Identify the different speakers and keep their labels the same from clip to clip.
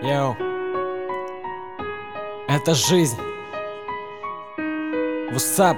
Speaker 1: Йоу. Это жизнь. What's up?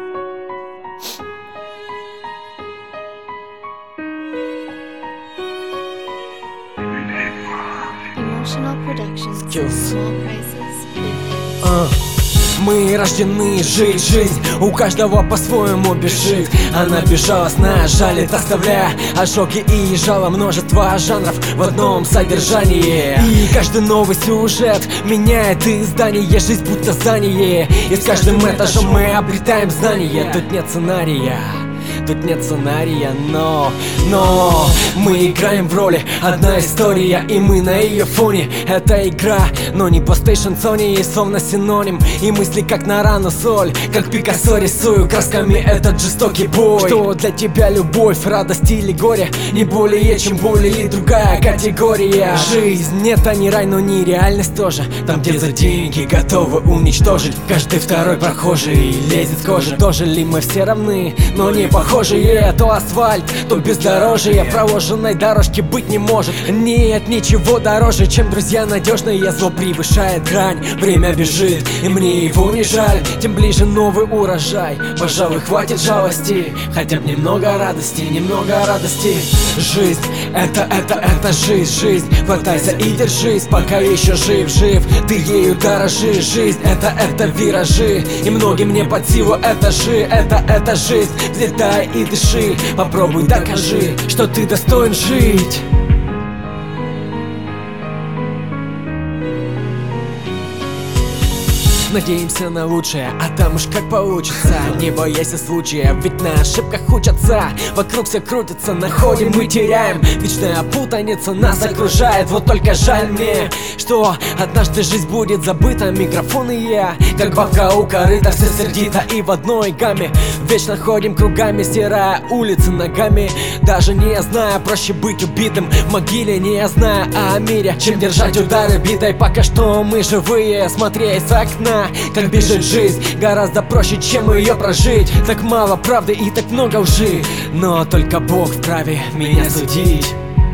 Speaker 2: Emotional Productions.
Speaker 1: Skills.
Speaker 2: Small prices, big hits.
Speaker 1: Мы рождены жить жизнь, у каждого по-своему бежит. Она безжалостная, жалит, оставляя ожоги и жало множество жанров в одном содержании. И каждый новый сюжет меняет издание, жизнь будто здание. И с каждым этажом мы обретаем знания. Тут нет сценария, тут нет сценария, но мы играем в роли, одна история, и мы на ее фоне. Это игра, но не PlayStation, Sony, и словно синоним. И мысли как на рану соль, как Пикассо рисую красками этот жестокий бой. Что для тебя любовь, радость или горе? Не более чем боль или другая категория. Жизнь это не рай, но не реальность тоже. Там где за деньги готовы уничтожить каждый второй прохожий лезет с кожи. Тоже ли мы все равны, но не похожие? То асфальт, то бездорожье, проложенной дорожки быть не может. Нет ничего дороже, чем друзья надежные. Зло превышает грань, время бежит, и мне его не жаль. Тем ближе новый урожай, пожалуй, хватит жалости. Хотя бы немного радости, немного радости. Жизнь, это жизнь. Хватайся и держись, пока еще жив. Ты ею дорожи. Жизнь, это виражи, и многим не под силу этажи. Это жизнь, взлетай и дыши. Попробуй докажи, что ты достоин жить. Надеемся на лучшее, а там уж как получится. Не боясь случая, ведь на ошибках учатся. Вокруг все крутится, находим, мы теряем. Вечная путаница нас окружает. Вот только жаль мне, что однажды жизнь будет забыта. Микрофон и я, как бабка у корыта, все сердито и в одной гамме. Вечно ходим кругами, стирая улицы ногами. Даже не зная, проще быть убитым в могиле, не зная о мире, чем держать удары битой. Пока что мы живые, смотреть с окна, как бежит жизнь, гораздо проще, чем ее прожить. Так мало правды и так много лжи, но только Бог вправе меня судить.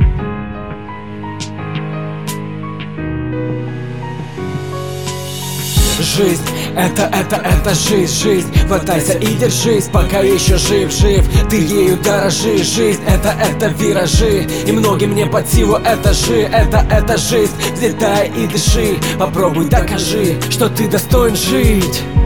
Speaker 1: Жизнь, это жизнь. Хватайся и держись, пока еще жив. Ты ею дорожи. Жизнь, это виражи, и многим не под силу этажи. Это жизнь, взлетай и дыши. Попробуй докажи, что ты достоин жить.